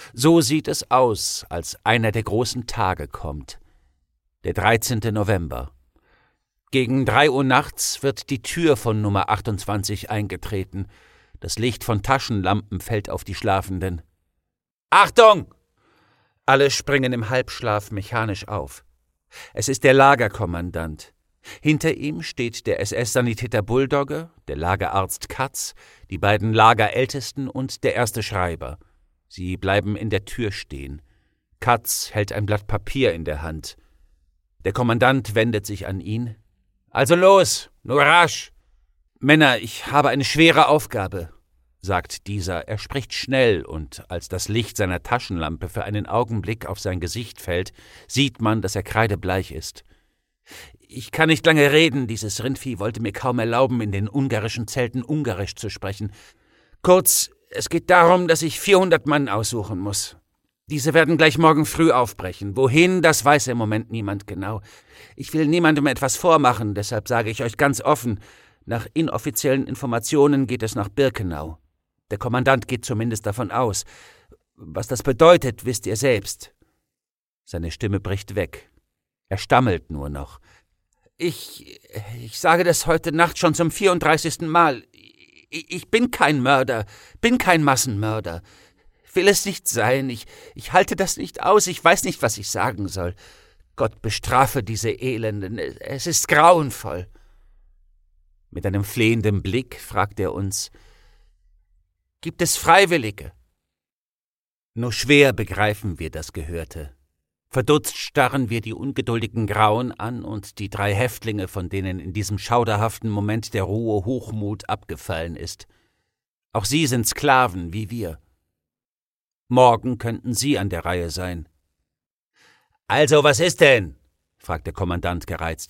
So sieht es aus, als einer der großen Tage kommt. Der 13. November. Gegen 3 Uhr nachts wird die Tür von Nummer 28 eingetreten. Das Licht von Taschenlampen fällt auf die Schlafenden. »Achtung!« Alle springen im Halbschlaf mechanisch auf. Es ist der Lagerkommandant. Hinter ihm steht der SS-Sanitäter Bulldogge, der Lagerarzt Katz, die beiden Lagerältesten und der erste Schreiber. Sie bleiben in der Tür stehen. Katz hält ein Blatt Papier in der Hand. Der Kommandant wendet sich an ihn. »Also los, nur rasch!« »Männer, ich habe eine schwere Aufgabe«, sagt dieser. Er spricht schnell, und als das Licht seiner Taschenlampe für einen Augenblick auf sein Gesicht fällt, sieht man, dass er kreidebleich ist. »Ich kann nicht lange reden, dieses Rindvieh wollte mir kaum erlauben, in den ungarischen Zelten Ungarisch zu sprechen. Kurz, es geht darum, dass ich 400 Mann aussuchen muss. Diese werden gleich morgen früh aufbrechen. Wohin, das weiß im Moment niemand genau. Ich will niemandem etwas vormachen, deshalb sage ich euch ganz offen, nach inoffiziellen Informationen geht es nach Birkenau. Der Kommandant geht zumindest davon aus. Was das bedeutet, wisst ihr selbst.« Seine Stimme bricht weg. Er stammelt nur noch. Ich sage das heute Nacht schon zum 34. Mal. Ich bin kein Mörder, bin kein Massenmörder. Will es nicht sein. Ich halte das nicht aus. Ich weiß nicht, was ich sagen soll. Gott bestrafe diese Elenden. Es ist grauenvoll.« Mit einem flehenden Blick fragt er uns, »Gibt es Freiwillige?« Nur schwer begreifen wir das Gehörte. Verdutzt starren wir die ungeduldigen Grauen an und die 3 Häftlinge, von denen in diesem schauderhaften Moment der rohe Hochmut abgefallen ist. Auch sie sind Sklaven, wie wir. Morgen könnten sie an der Reihe sein. »Also, was ist denn?« fragt der Kommandant gereizt.